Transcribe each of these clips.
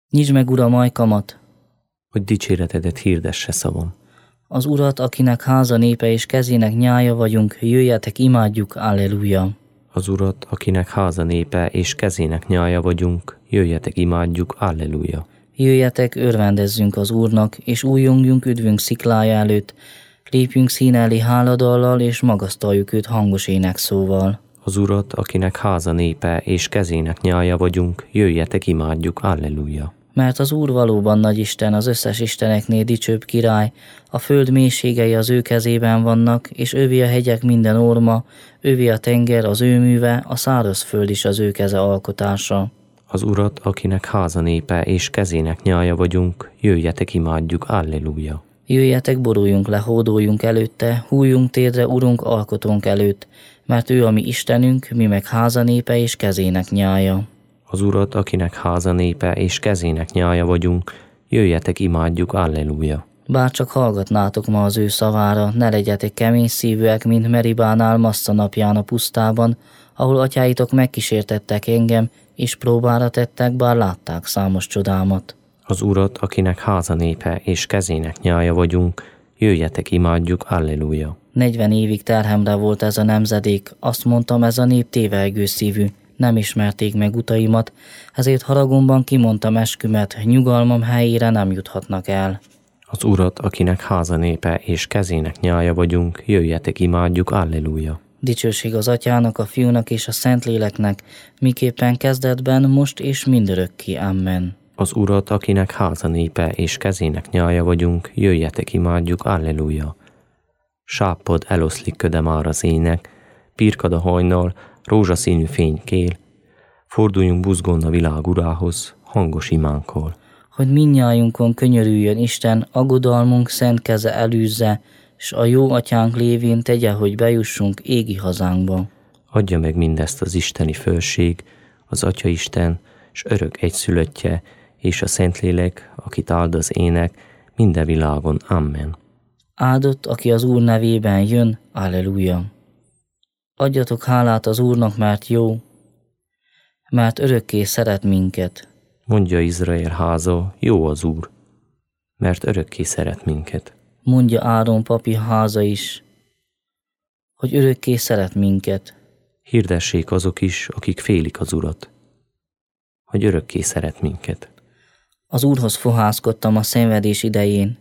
Nyisd meg, Uram, ajkamat, hogy dicséretedet hirdesse szavam. az Urat, akinek háza népe és kezének nyája vagyunk, jöjjetek, imádjuk, alleluja. Az Urat, akinek háza népe és kezének nyája vagyunk, jöjjetek, imádjuk, alleluja. Jöjjetek, örvendezzünk az Úrnak, és újjongjunk üdvünk sziklája előtt, lépjünk szín elé háladallal, és magasztaljuk őt hangos énekszóval. Az Urat, akinek háza népe és kezének nyája vagyunk, jöjjetek, imádjuk, alleluja. Mert az Úr valóban nagy Isten, az összes isteneknél dicsőbb király, a föld mélységei az ő kezében vannak, és övé a hegyek minden orma, övé a tenger az ő műve, a szárazföld is az ő keze alkotása. Az Urat, akinek háza népe és kezének nyája vagyunk, jöjjetek, imádjuk, alleluja. Jöjjetek, boruljunk le, hódoljunk előtte, hújjunk térdre, Urunk, alkotónk előtt, mert ő a mi Istenünk, mi meg háza népe és kezének nyája. Az Urat, akinek háza népe és kezének nyája vagyunk, jöjjetek, imádjuk, alleluja. Bár csak hallgatnátok ma az ő szavára, ne legyetek kemény szívűek, mint Meribánál Massza napján a pusztában, ahol atyáitok megkísértettek engem, és próbára tettek, bár látták számos csodámat. Az Urat, akinek háza népe és kezének nyája vagyunk, jöjjetek, imádjuk, alleluja. 40 évig terhemre volt ez a nemzedék, azt mondtam, ez a nép tévelygő szívű, nem ismerték meg utaimat, ezért haragomban kimondtam eskümet, nyugalmam helyére nem juthatnak el. Az Urat, akinek háza népe és kezének nyája vagyunk, jöjjetek, imádjuk, alleluja. Dicsőség az Atyának, a Fiúnak és a Szentléleknek, miképpen kezdetben, most és mindörökké. Amen. Az Urat, akinek háza népe és kezének nyája vagyunk, jöjjetek, imádjuk, alleluja. Sáppod eloszlik köde már az ének, pirkad a hajnal, rózsaszínű fény kél, forduljunk buzgón a világ urához, hangos imánkkal. Hogy mindnyájunkon könyörüljön Isten, aggodalmunk szent keze elűzze, s a jó atyánk lévén tegye, hogy bejussunk égi hazánkba. Adja meg mindezt az isteni fölség, az Atya Isten, s örök egyszülöttje, és a Szentlélek, akit áld az ének, minden világon. Amen. Áldott, aki az Úr nevében jön, alleluja. Adjatok hálát az Úrnak, mert jó, mert örökké szeret minket. Mondja Izrael háza, jó az Úr, mert örökké szeret minket. Mondja Áron papi háza is, hogy örökké szeret minket. Hirdessék azok is, akik félik az Urat, hogy örökké szeret minket. Az Úrhoz fohászkodtam a szenvedés idején.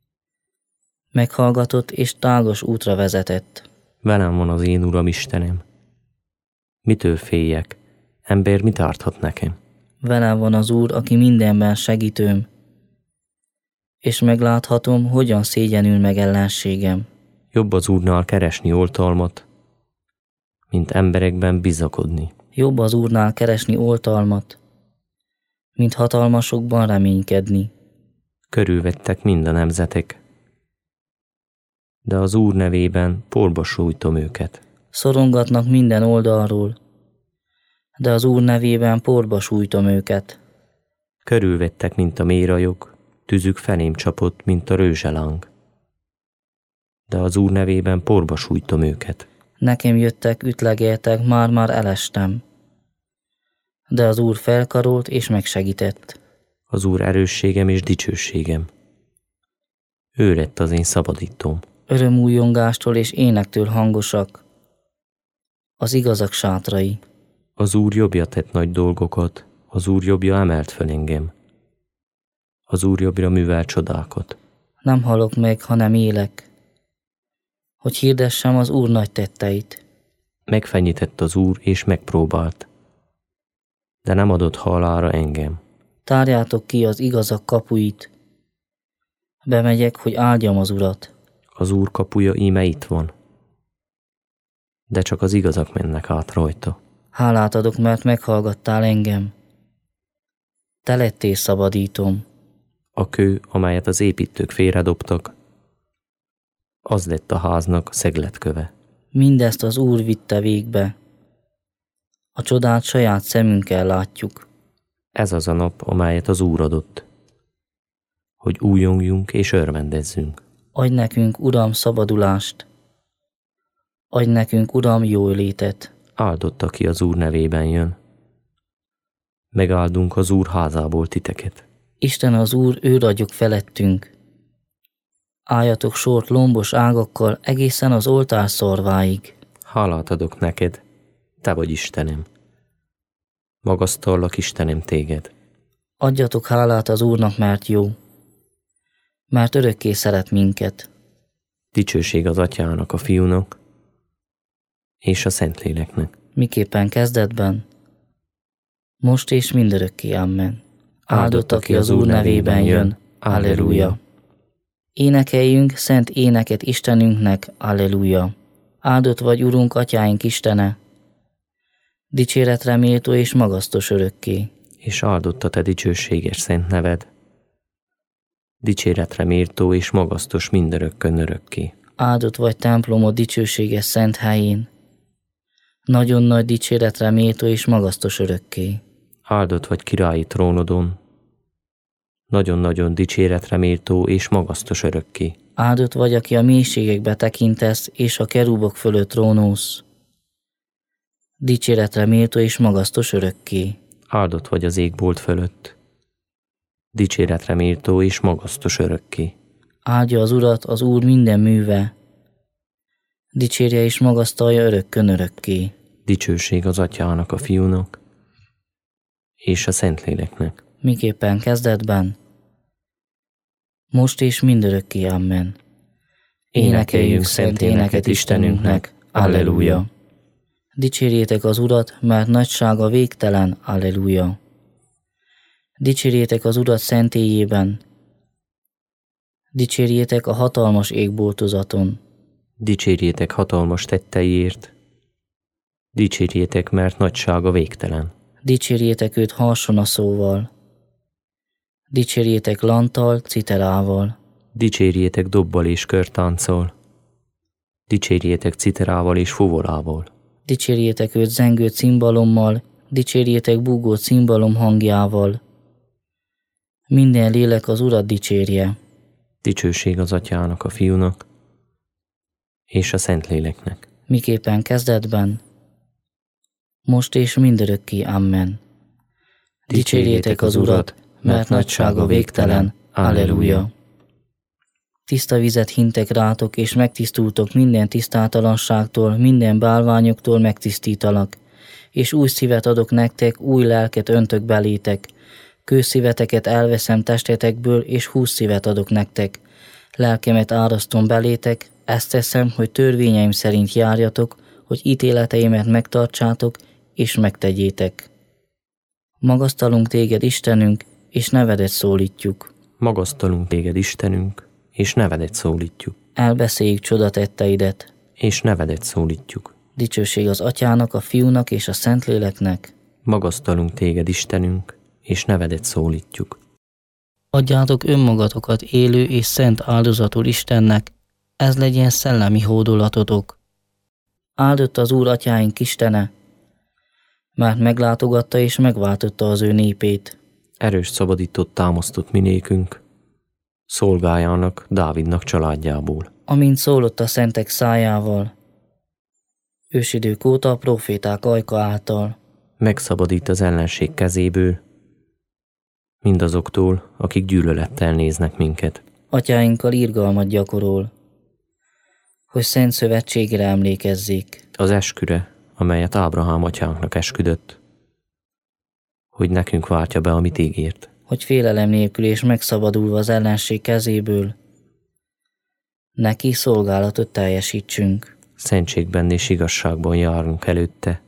Meghallgatott és tágos útra vezetett. Velem van az én Uram Istenem. Mitől féljek? Ember mit árthat nekem? Velem van az Úr, aki mindenben segítőm, és megláthatom, hogyan szégyenül meg ellenségem. Jobb az Úrnál keresni oltalmat, mint emberekben bizakodni. Jobb az Úrnál keresni oltalmat, mint hatalmasokban reménykedni. Körülvettek mind a nemzetek, de az Úr nevében porba sújtom őket. Szorongatnak minden oldalról, de az Úr nevében porba sújtom őket. Körülvettek, mint a mérajok, tüzük felém csapott, mint a rőzseláng. De az Úr nevében porba sújtom őket. Nekem jöttek, ütlegeltek, már elestem. De az Úr felkarolt és megsegített. Az Úr erősségem és dicsőségem. Ő lett az én szabadítóm. Örömújongástól és énektől hangosak az igazak sátrai. Az Úr jobbja tett nagy dolgokat, az Úr jobbja emelt föl engem. Az Úr jobbra művel csodákat. Nem halok meg, hanem élek, hogy hirdessem az Úr nagy tetteit. Megfenyített az Úr és megpróbált, de nem adott halára engem. Tárjátok ki az igazak kapuit. Bemegyek, hogy áldjam az Urat. Az Úr kapuja íme itt van, de csak az igazak mennek át rajta. Hálát adok, mert meghallgattál engem. Te lettél szabadítom. A kő, amelyet az építők félredobtak, az lett a háznak szegletköve. Mindezt az Úr vitte végbe. A csodát saját szemünkkel látjuk. Ez az a nap, amelyet az Úr adott, hogy újjongjunk és örvendezzünk. Adj nekünk, Uram, szabadulást. Adj nekünk, Uram, jólétet. Áldott, aki az Úr nevében jön. Megáldunk az Úr házából titeket. Isten az Úr, ő ragyog felettünk. Álljatok sort lombos ágakkal egészen az oltár szorváig. Hálát adok neked, te vagy Istenem. Magasztallak, Istenem, téged. Adjatok hálát az Úrnak, mert jó, mert örökké szeret minket. Dicsőség az Atyának, a Fiúnak és a Szentléleknek. Miképpen kezdetben, most és mindörökké, amen. Áldott, aki az Úr nevében jön, alleluja. Énekeljünk szent éneket Istenünknek, alleluja. Áldott vagy, Urunk, Atyáink Istene, dicséretre méltó és magasztos örökké. És áldott a te dicsőséges szent neved, dicséretre méltó és magasztos mindörökkön örökké. Áldott vagy templomod dicsőséges szent helyén, nagyon nagy dicséretre méltó és magasztos örökké. Áldott vagy királyi trónodon, nagyon-nagyon dicséretre méltó és magasztos örökké. Áldott vagy, aki a mélységekbe tekintesz, és a kerubok fölött trónolsz, dicséretre méltó és magasztos örökké. Áldott vagy az égbolt fölött, dicséretre méltó és magasztos örökké. Áldja az Urat az Úr minden műve, dicsérje és magasztalja örökkön örökké. Dicsőség az Atyának, a Fiúnak és a Szentléleknek. Miképpen kezdetben, most és mindörökké, amen. Énekeljünk szent éneket Istenünknek, alleluja. Dicsérjétek az Urat, mert nagysága végtelen, alleluja. Dicsérjétek az Urat szentélyében, dicsérjétek a hatalmas égboltozaton. Dicsérjétek hatalmas tetteiért, dicsérjétek, mert nagysága végtelen. Dicsérjétek őt harsonaszóval, dicsérjétek lanttal, citerával. Dicsérjétek dobbal és körtánccal, dicsérjétek citerával és fuvolával. Dicsérjétek őt zengő cimbalommal, dicsérjétek búgó cimbalom hangjával. Minden lélek az Urat dicsérje. Dicsőség az Atyának, a Fiúnak és a Szentléleknek. Miképpen kezdetben, most és mindörökké, amen. Dicsérjétek az Urat, mert nagysága végtelen, alleluja. Tiszta vizet hintek rátok, és megtisztultok minden tisztátalanságtól, minden bálványoktól megtisztítalak, és új szívet adok nektek, új lelket öntök belétek. Kőszíveteket elveszem testetekből, és hússzívet adok nektek. Lelkemet árasztom belétek, ezt teszem, hogy törvényeim szerint járjatok, hogy ítéleteimet megtartsátok, és megtegyétek. Magasztalunk téged, Istenünk, és nevedet szólítjuk. Magasztalunk téged, Istenünk, és nevedet szólítjuk. Elbeszéljük csodatetteidet. És nevedet szólítjuk. Dicsőség az Atyának, a Fiúnak és a Szentléleknek. Magasztalunk téged, Istenünk, és nevedet szólítjuk. Adjátok önmagatokat élő és szent áldozatul Istennek, ez legyen szellemi hódolatotok. Áldott az Úr Atyáink Istene, mert meglátogatta és megváltotta az ő népét. Erős szabadított támasztott minékünk, szolgájának, Dávidnak családjából. Amint szólott a szentek szájával, ősidők óta a proféták ajka által. Megszabadít az ellenség kezéből, mindazoktól, akik gyűlölettel néznek minket. Atyáinkkal irgalmat gyakorol, hogy szent szövetségre emlékezzék. Az esküre, amelyet Ábrahám atyánknak esküdött, hogy nekünk váltja be, amit ígért. Hogy félelem nélkül és megszabadulva az ellenség kezéből, neki szolgálatot teljesítsünk. Szentségben és igazságban járunk előtte,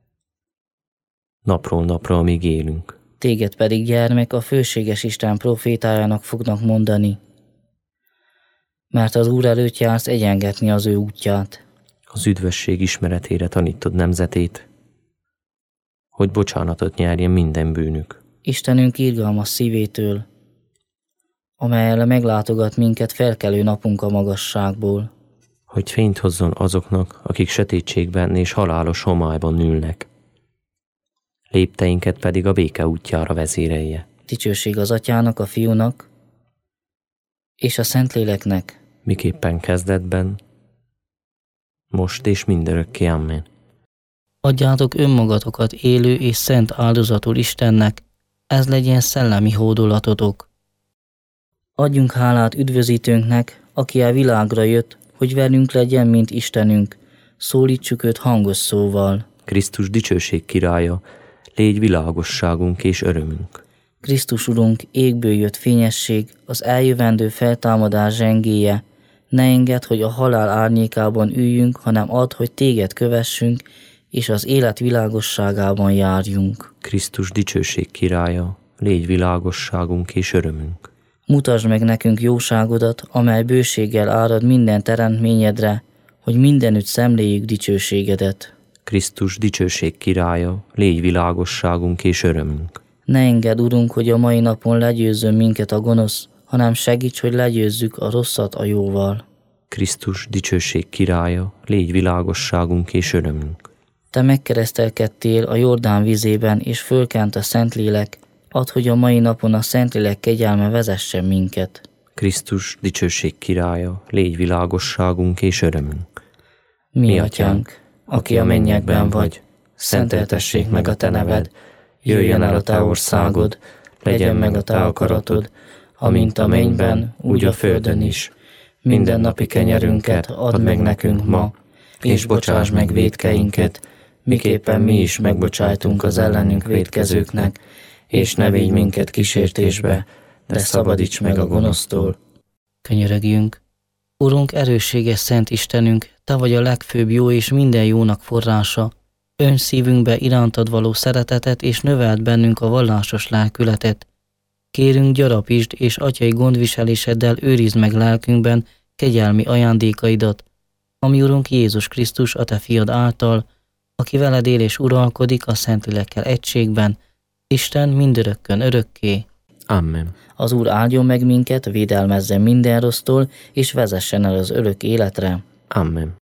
napról napra, amíg élünk. Téged pedig, gyermek, a főséges Isten profétájának fognak mondani, mert az Úr előtt jársz egyengetni az ő útját. Az üdvösség ismeretére tanítod nemzetét, hogy bocsánatot nyerjen minden bűnük. Istenünk irgalmas szívétől, amellyel meglátogat minket felkelő napunk a magasságból. Hogy fényt hozzon azoknak, akik sötétségben és halálos homályban ülnek. Lépteinket pedig a béke útjára vezérelje. Dicsőség az Atyának, a Fiúnak és a Szentléleknek. Miképpen kezdetben, most és mindörökké, amen. Adjátok önmagatokat élő és szent áldozatul Istennek, ez legyen szellemi hódolatotok. Adjunk hálát üdvözítőnknek, aki a világra jött, hogy velünk legyen, mint Istenünk. Szólítsuk őt hangos szóval. Krisztus dicsőség királya, légy világosságunk és örömünk. Krisztus Urunk, égből jött fényesség, az eljövendő feltámadás zsengéje. Ne engedd, hogy a halál árnyékában üljünk, hanem add, hogy téged kövessünk, és az élet világosságában járjunk. Krisztus dicsőség királya, légy világosságunk és örömünk. Mutasd meg nekünk jóságodat, amely bőséggel árad minden teremtményedre, hogy mindenütt szemléljük dicsőségedet. Krisztus dicsőség királya, légy világosságunk és örömünk. Ne engedd, Urunk, hogy a mai napon legyőzzön minket a gonosz, hanem segíts, hogy legyőzzük a rosszat a jóval. Krisztus dicsőség királya, légy világosságunk és örömünk. Te megkeresztelkedtél a Jordán vizében, és fölkent a Szentlélek, add, hogy a mai napon a Szentlélek kegyelme vezessen minket. Krisztus dicsőség királya, légy világosságunk és örömünk. Mi atyánk, aki a mennyekben vagy, szenteltessék meg a te neved, jöjjön el a te országod, legyen meg a te akaratod, amint a mennyben, úgy a földön is. Mindennapi kenyerünket add meg nekünk ma, és bocsáss meg vétkeinket, miképpen mi is megbocsájtunk az ellenünk vétkezőknek, és ne védj minket kísértésbe, de szabadíts meg a gonosztól. Könyörögjünk! Urunk, erősséges Szent Istenünk, te vagy a legfőbb jó és minden jónak forrása. Önts szívünkbe irántad való szeretetet, és növeld bennünk a vallásos lelkületet. Kérünk, gyarapítsd, és atyai gondviseléseddel őrizd meg lelkünkben kegyelmi ajándékaidat, ami Urunk Jézus Krisztus, a te fiad által, aki veled él és uralkodik a Szentlélekkel egységben, Isten mindörökkön örökké. Amen. Az Úr áldjon meg minket, védelmezzen minden rossztól, és vezessen el az örök életre. Amen.